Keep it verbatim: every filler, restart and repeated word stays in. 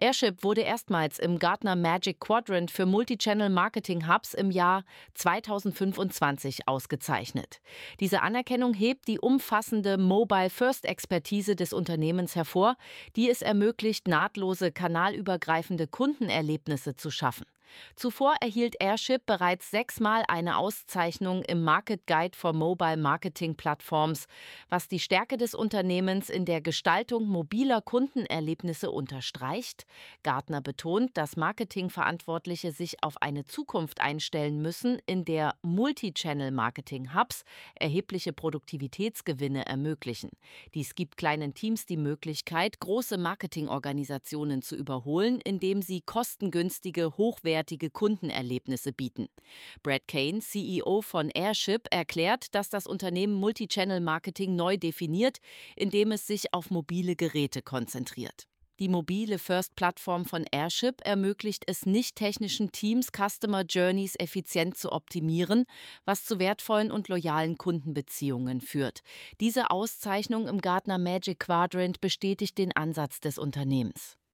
Airship wurde erstmals im Gartner Magic Quadrant für Multichannel Marketing Hubs im Jahr zweitausendfünfundzwanzig ausgezeichnet. Diese Anerkennung hebt die umfassende Mobile-First-Expertise des Unternehmens hervor, die es ermöglicht, nahtlose kanalübergreifende Kundenerlebnisse zu schaffen. Zuvor erhielt Airship bereits sechsmal eine Auszeichnung im Market Guide for Mobile Marketing Platforms, was die Stärke des Unternehmens in der Gestaltung mobiler Kundenerlebnisse unterstreicht. Gartner betont, dass Marketingverantwortliche sich auf eine Zukunft einstellen müssen, in der Multichannel-Marketing-Hubs erhebliche Produktivitätsgewinne ermöglichen. Dies gibt kleinen Teams die Möglichkeit, große Marketingorganisationen zu überholen, indem sie kostengünstige, hochwertige Kundenerlebnisse bieten. Brad Kane, C E O von Airship, erklärt, dass das Unternehmen Multichannel-Marketing neu definiert, indem es sich auf mobile Geräte konzentriert. Die mobile First-Plattform von Airship ermöglicht es nicht-technischen Teams, Customer Journeys effizient zu optimieren, was zu wertvollen und loyalen Kundenbeziehungen führt. Diese Auszeichnung im Gartner Magic Quadrant bestätigt den Ansatz des Unternehmens.